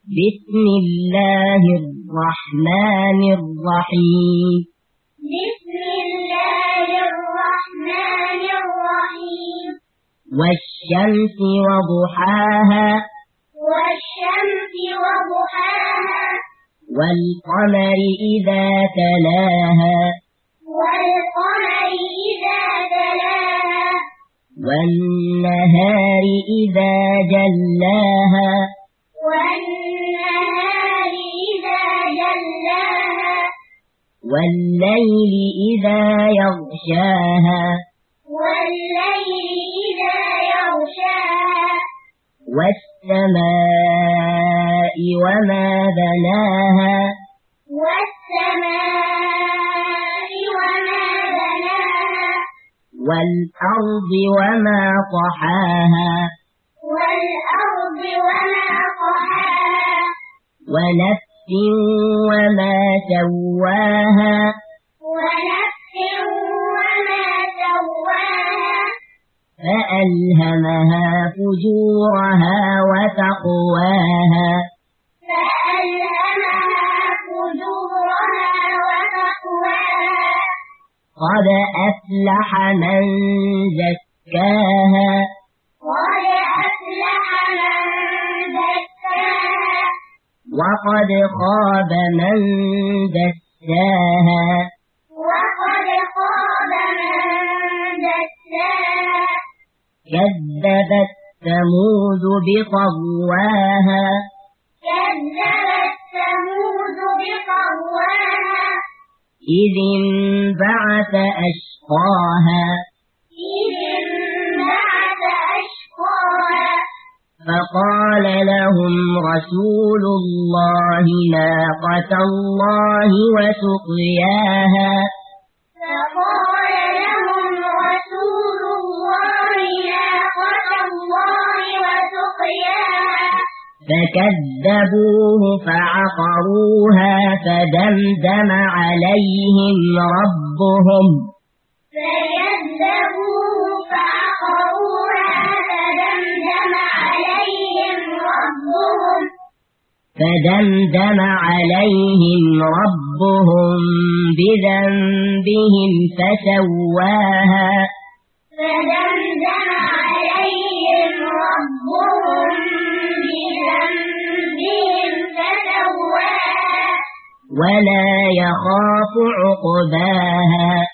بسم الله الرحمن الرحيم. بسم الله الرحمن الرحيم. والشمس وضحاها. والشمس وضحاها. والقمر إذا تلاها. والقمر إذا تلاها. والنهار إذا جلاها. والنهار إذا جلاها. والليل إذا يغشاها. والليل إذا يغشاها. والسماء وما بناها. والسماء وما بناها. والأرض وما طحاها. والأرض وما طحاها. ونفس وما سواها. ونفس وما سواها. فألهمها فجورها وتقواها. فألهمها فجورها وتقواها. قد أفلح من زكاها. قد أفلح من زكاها. وقد خاب من دساها. وقد خاب من دساها. كذبت ثمود بطغواها. كذبت ثمود بطغواها. إذ انبعث أشقاها. إذ انبعث أشقاها. فقال لهم رسول الله ناقة الله وسقياها. فقال لهم رسول الله ناقة الله وسقياها. فكذبوه فعقروها فدمدم عليهم ربهم. فكذبوه فعقروها فدمدم عليهم ربهم بذنبهم فسواها. فدمدم عليهم ربهم بذنبهم فسواها. ولا يخاف عقباها.